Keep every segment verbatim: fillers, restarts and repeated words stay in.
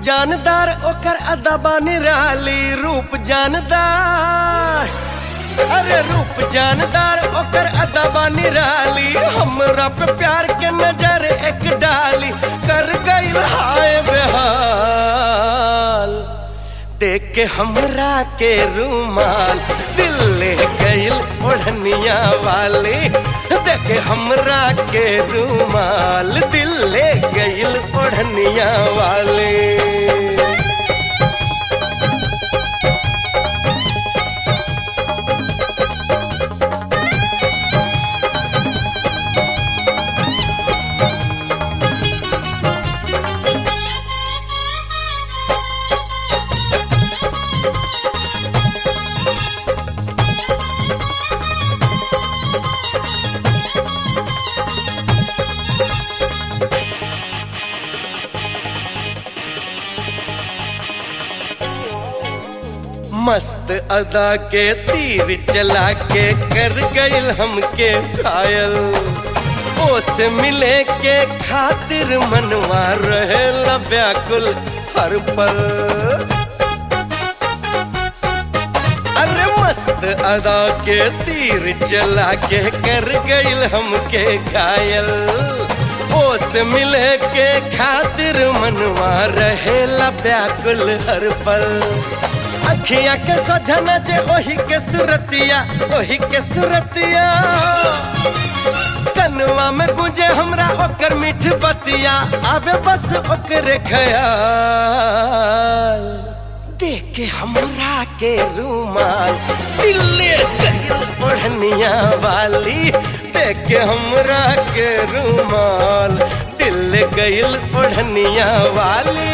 जानदार ओकर अदबा निराली रूप जानदार। अरे रूप जानदार ओकर अदबा निराली हमरा पे प्यार के नजर एक डाली कर गई हाय बेहाल। देख के हमरा के रूमाल दिल ले गइल ओढ़निया वाली। देख के हमरा के रूमाल दिल ले गइल ओढ़निया वाली। मस्त अदा के तीर चला के कर गइल हमके घायल। ओसे मिले के खातिर मनवा रहेला व्याकुल हर पल। अरे मस्त अदा के तीर चला के कर गइल हमके घायल। ओसे मिले के खातिर मनवा रहेला व्याकुल हर पल। अखियां के सोझना जे ओही के सुरतिया ओही के सुरतिया। कनवा में गुंजे हमरा ओकर मीठ बतिया आवे बस ओकरे ख्याल। देख के हमरा के रूमाल दिल ले गइल ओढ़निया वाली। देख के हमरा के रूमाल दिल ले गइल ओढ़निया वाली।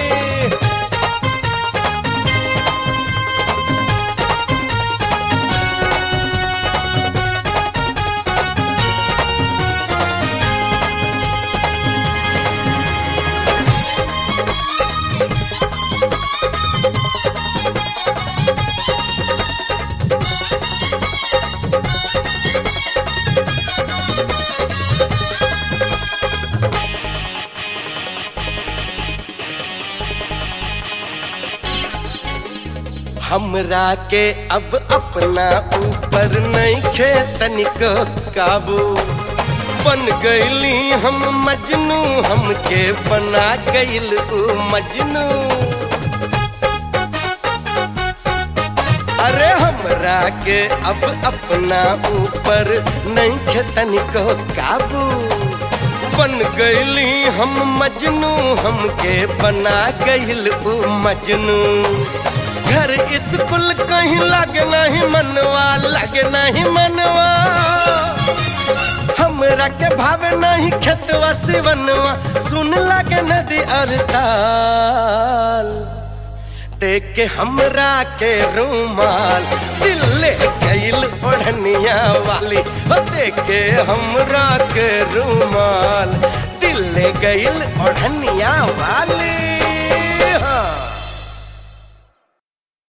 हमरा के अब अपना ऊपर नइखे तनिको काबू। बन गइली हम मजनू हमके बना गइल ऊ मजनू। अरे हमरा के अब अपना ऊपर नइखे तनिको काबू। बन गइली हम मजनू हमके बना गइल ऊ मजनू। घर स्कूल कहीं लगे नहीं मनवा लगे नहीं मनवा। हमरा के भावे नहीं खेतवा सिवनवा सुन लगे नदी और ताल। देख के हमरा के रूमाल दिल ले गइल ओढ़निया वाली। देख के हमरा के रूमाल दिल ले गइल ओढ़निया वाली।